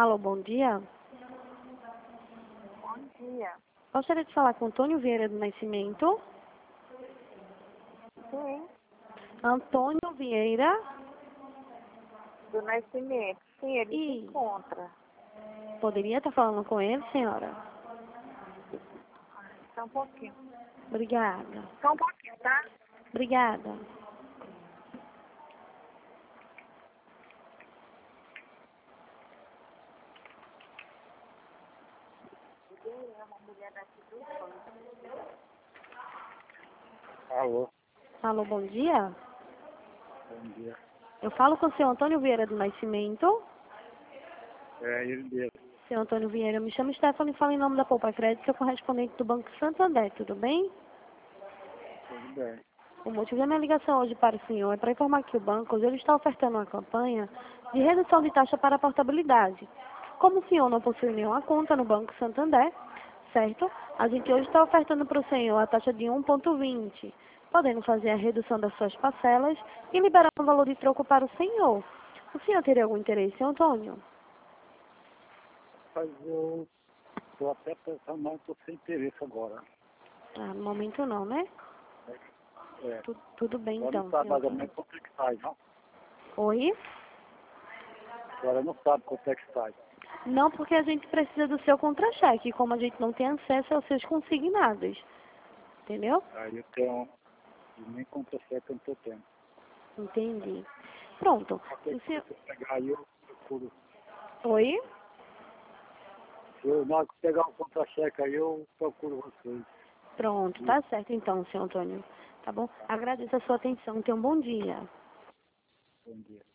Alô, bom dia. Bom dia. Gostaria de falar com Antônio Vieira do Nascimento. Sim, Antônio Vieira. do Nascimento. Sim, ele se E encontra. poderia estar falando com ele, senhora? Só um pouquinho. Obrigada. Só um pouquinho, tá? Obrigada. Alô, Alô, bom dia. bom dia. Eu falo com o senhor Antônio Vieira do Nascimento. É ele mesmo. Senhor Antônio Vieira, eu me chamo Stephanie e falo em nome da Poupa Crédito, sou correspondente do Banco Santander, tudo bem? Tudo bem. O motivo da minha ligação hoje para o senhor é para informar que o banco hoje ele está ofertando uma campanha de redução de taxa para a portabilidade. Como o senhor não possui nenhuma conta no Banco Santander, certo? A gente hoje está ofertando para o senhor a taxa de 1,20, podendo fazer a redução das suas parcelas e liberar um valor de troco para o senhor. O senhor teria algum interesse, Antônio? Mas eu estou até pensando, não estou sem interesse agora. Ah, no momento não, né? É, Tudo bem agora então, não sabe senhor mais ou Antônio. menos quanto é que sai, não? Oi? Agora não sabe quanto é que sai. Não, porque a gente precisa do seu contra-cheque, como a gente não tem acesso aos seus consignados. Entendeu? Aí eu tenho, e nem contra-cheque eu não estou tendo. Entendi. Pronto. Qualquer O coisa senhor... que eu pegar aí eu procuro. Oi? Se eu não pegar um contra-cheque aí eu procuro vocês. Pronto, tá certo então, senhor Antônio. Tá bom? Agradeço a sua atenção. Tenha um bom dia. Bom dia.